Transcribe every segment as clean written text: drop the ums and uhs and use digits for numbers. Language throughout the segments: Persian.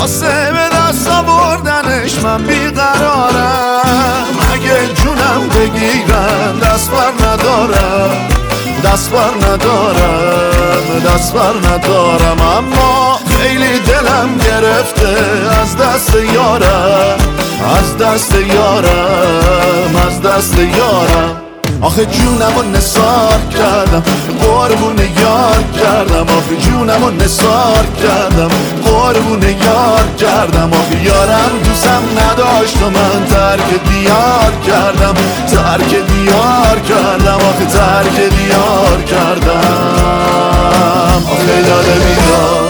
واسه به دست آوردنش من بیقرارم. اگه جونم بگیرن دست بر ندارم، دست بر ندارم، دست بر ندارم. اما خیلی دلم گرفته از دست یارم، از دست یارم، از دست یارم. آخه جونمو نثار کردم، قربون یار کردم. آخه جونمو نثار کردم، قربون یار کردم. آخه یارم دوستم نداشت و من ترک دیار کردم، ترک دیار کردم. آخه ترک دیار کردم. آخه یاد بیدار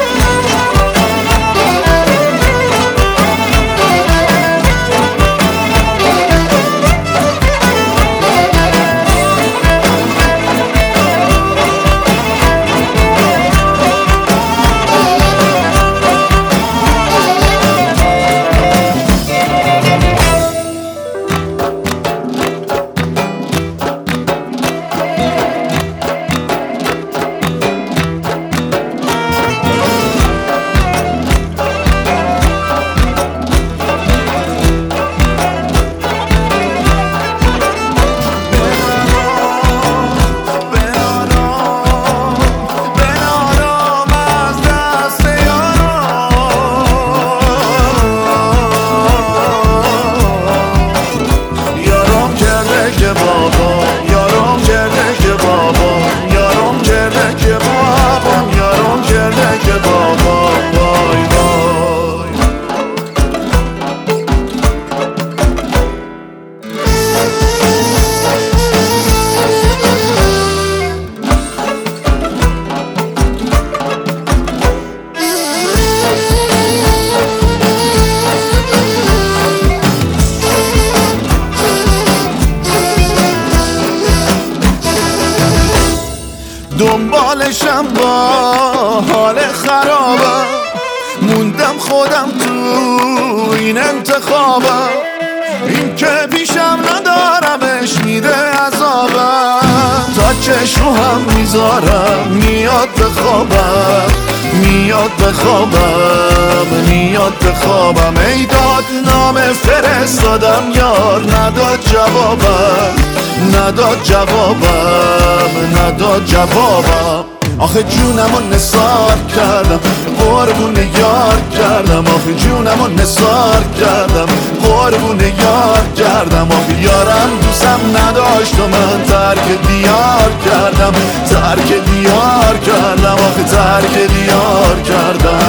دنبالشم با حال خرابم، موندم خودم تو این انتخابم. این که پیشم ندارمش میده عذابم، تا چشم هم میذارم میاد بخوابم، میاد بخوابم، میاد بخوابم. ای داد نام فرستادم یار نداد جوابم، نداد جوابم، نداد جوابم. آخه جونمو نثار کردم، قربون یار کردم. آخه جونمو نثار کردم، قربون یار کردم. آخه یارم دوستم نداشت و من ترک دیار کردم، ترک دیار کردم. آخه ترک دیار کردم.